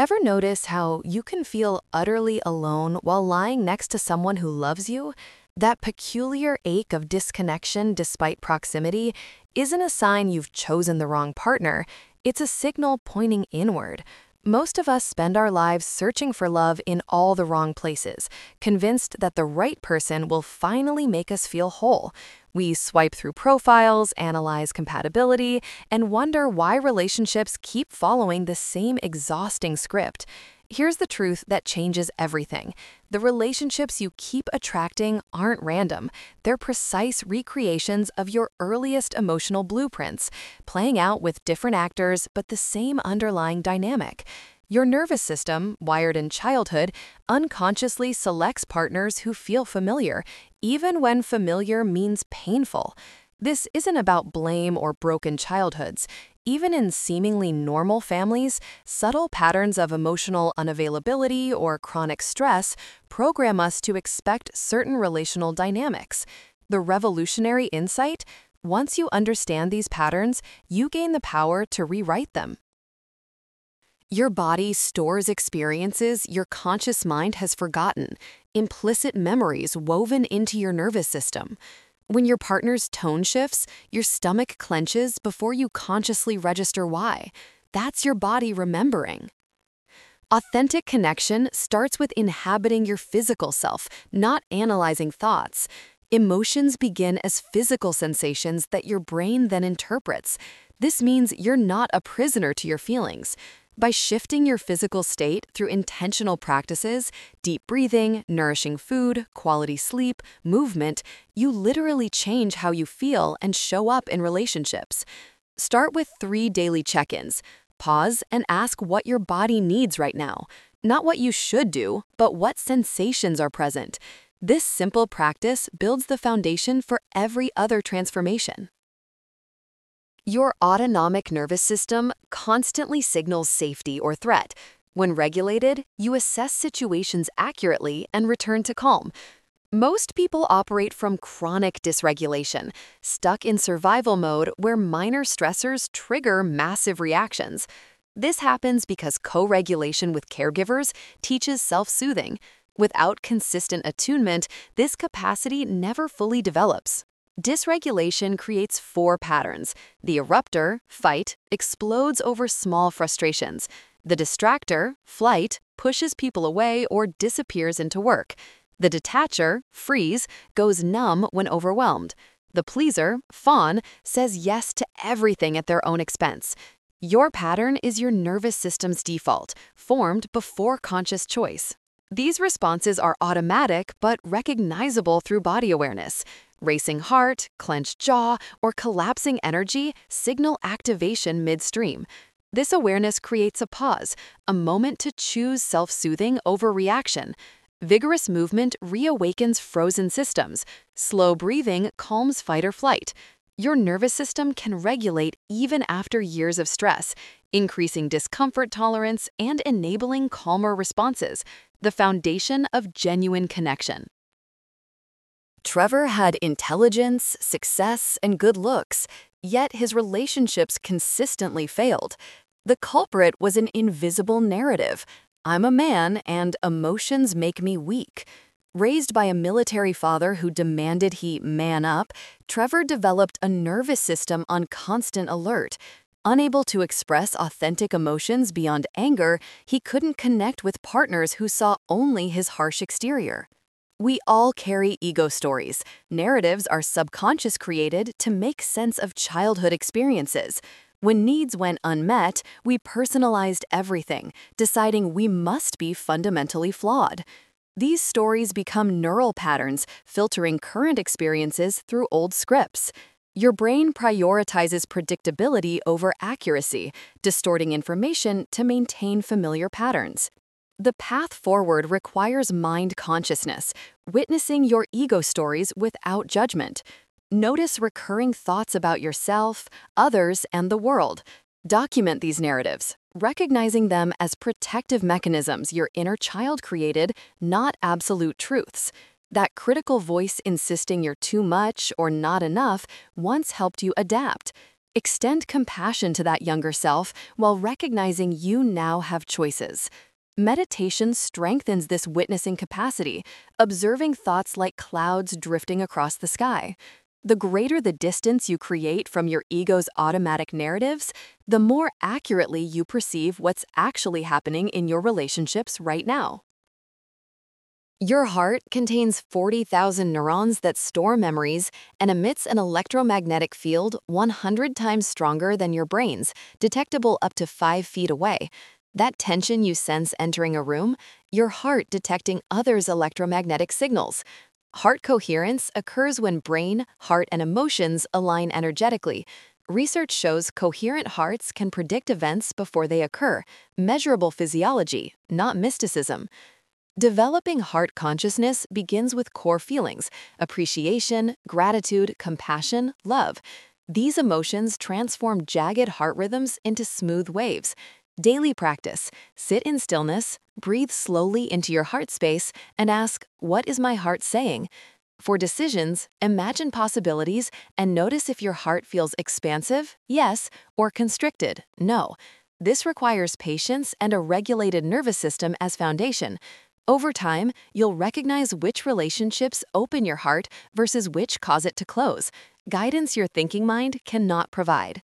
Ever notice how you can feel utterly alone while lying next to someone who loves you? That peculiar ache of disconnection despite proximity isn't a sign you've chosen the wrong partner, it's a signal pointing inward. Most of us spend our lives searching for love in all the wrong places, convinced that the right person will finally make us feel whole. We swipe through profiles, analyze compatibility, and wonder why relationships keep following the same exhausting script. Here's the truth that changes everything. The relationships you keep attracting aren't random. They're precise recreations of your earliest emotional blueprints, playing out with different actors but the same underlying dynamic. Your nervous system, wired in childhood, unconsciously selects partners who feel familiar, even when familiar means painful. This isn't about blame or broken childhoods. Even in seemingly normal families, subtle patterns of emotional unavailability or chronic stress program us to expect certain relational dynamics. The revolutionary insight: once you understand these patterns, you gain the power to rewrite them. Your body stores experiences your conscious mind has forgotten, implicit memories woven into your nervous system. When your partner's tone shifts, your stomach clenches before you consciously register why. That's your body remembering. Authentic connection starts with inhabiting your physical self, not analyzing thoughts. Emotions begin as physical sensations that your brain then interprets. This means you're not a prisoner to your feelings. By shifting your physical state through intentional practices, deep breathing, nourishing food, quality sleep, movement, you literally change how you feel and show up in relationships. Start with 3 daily check-ins. Pause and ask what your body needs right now. Not what you should do, but what sensations are present. This simple practice builds the foundation for every other transformation. Your autonomic nervous system constantly signals safety or threat. When regulated, you assess situations accurately and return to calm. Most people operate from chronic dysregulation, stuck in survival mode where minor stressors trigger massive reactions. This happens because co-regulation with caregivers teaches self-soothing. Without consistent attunement, this capacity never fully develops. Dysregulation creates 4 patterns. The eruptor, fight, explodes over small frustrations. The distractor, flight, pushes people away or disappears into work. The detacher, freeze, goes numb when overwhelmed. The pleaser, fawn, says yes to everything at their own expense. Your pattern is your nervous system's default, formed before conscious choice. These responses are automatic but recognizable through body awareness. Racing heart, clenched jaw, or collapsing energy signal activation midstream. This awareness creates a pause, a moment to choose self-soothing over reaction. Vigorous movement reawakens frozen systems. Slow breathing calms fight or flight. Your nervous system can regulate even after years of stress, increasing discomfort tolerance and enabling calmer responses, the foundation of genuine connection. Trevor had intelligence, success, and good looks, yet his relationships consistently failed. The culprit was an invisible narrative. I'm a man and emotions make me weak. Raised by a military father who demanded he man up, Trevor developed a nervous system on constant alert. Unable to express authentic emotions beyond anger, he couldn't connect with partners who saw only his harsh exterior. We all carry ego stories. Narratives our subconscious created to make sense of childhood experiences. When needs went unmet, we personalized everything, deciding we must be fundamentally flawed. These stories become neural patterns, filtering current experiences through old scripts. Your brain prioritizes predictability over accuracy, distorting information to maintain familiar patterns. The path forward requires mind consciousness, witnessing your ego stories without judgment. Notice recurring thoughts about yourself, others, and the world. Document these narratives, recognizing them as protective mechanisms your inner child created, not absolute truths. That critical voice insisting you're too much or not enough once helped you adapt. Extend compassion to that younger self while recognizing you now have choices. Meditation strengthens this witnessing capacity, observing thoughts like clouds drifting across the sky. The greater the distance you create from your ego's automatic narratives, the more accurately you perceive what's actually happening in your relationships right now. Your heart contains 40,000 neurons that store memories and emits an electromagnetic field 100 times stronger than your brain's, detectable up to 5 feet away. That tension you sense entering a room, your heart detecting others' electromagnetic signals. Heart coherence occurs when brain, heart, and emotions align energetically. Research shows coherent hearts can predict events before they occur, measurable physiology, not mysticism. Developing heart consciousness begins with core feelings: appreciation, gratitude, compassion, love. These emotions transform jagged heart rhythms into smooth waves. Daily practice: sit in stillness, breathe slowly into your heart space, and ask, "What is my heart saying?" For decisions, imagine possibilities and notice if your heart feels expansive, yes, or constricted, no. This requires patience and a regulated nervous system as foundation. Over time, you'll recognize which relationships open your heart versus which cause it to close, guidance your thinking mind cannot provide.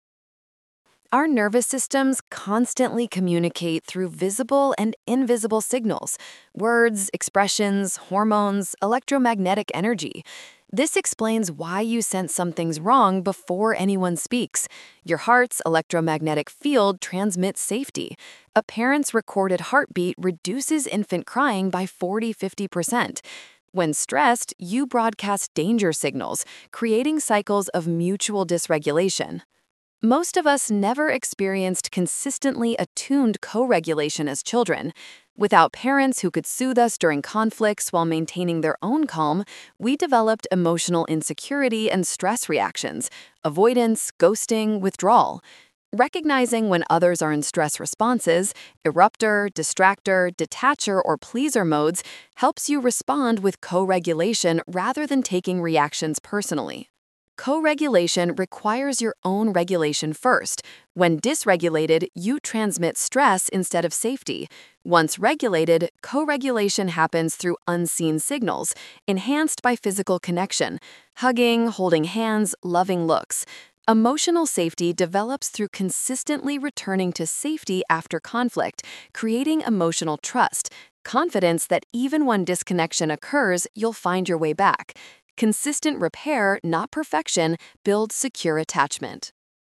Our nervous systems constantly communicate through visible and invisible signals: words, expressions, hormones, electromagnetic energy. This explains why you sense something's wrong before anyone speaks. Your heart's electromagnetic field transmits safety. A parent's recorded heartbeat reduces infant crying by 40–50%. When stressed, you broadcast danger signals, creating cycles of mutual dysregulation. Most of us never experienced consistently attuned co-regulation as children. Without parents who could soothe us during conflicts while maintaining their own calm, we developed emotional insecurity and stress reactions: avoidance, ghosting, withdrawal. Recognizing when others are in stress responses, eruptor, distractor, detacher, or pleaser modes, helps you respond with co-regulation rather than taking reactions personally. Co-regulation requires your own regulation first. When dysregulated, you transmit stress instead of safety. Once regulated, co-regulation happens through unseen signals, enhanced by physical connection: hugging, holding hands, loving looks. Emotional safety develops through consistently returning to safety after conflict, creating emotional trust, confidence that even when disconnection occurs, you'll find your way back. Consistent repair, not perfection, builds secure attachment.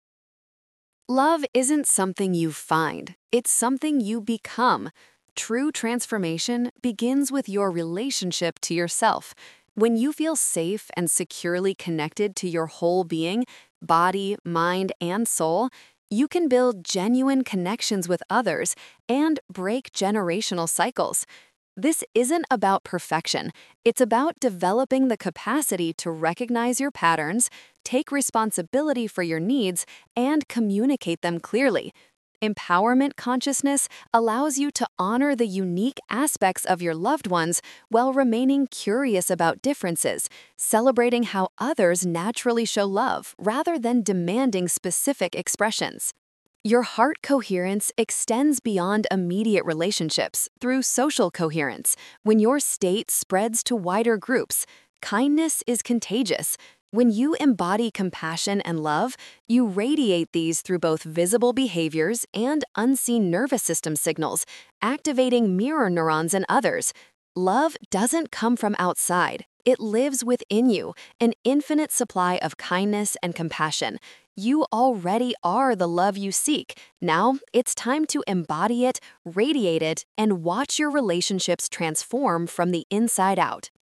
Love isn't something you find, it's something you become. True transformation begins with your relationship to yourself. When you feel safe and securely connected to your whole being, body, mind, and soul, you can build genuine connections with others and break generational cycles. This isn't about perfection. It's about developing the capacity to recognize your patterns, take responsibility for your needs, and communicate them clearly. Empowerment consciousness allows you to honor the unique aspects of your loved ones while remaining curious about differences, celebrating how others naturally show love rather than demanding specific expressions. Your heart coherence extends beyond immediate relationships through social coherence. When your state spreads to wider groups, kindness is contagious. When you embody compassion and love, you radiate these through both visible behaviors and unseen nervous system signals, activating mirror neurons in others. Love doesn't come from outside. It lives within you, an infinite supply of kindness and compassion. You already are the love you seek. Now it's time to embody it, radiate it, and watch your relationships transform from the inside out.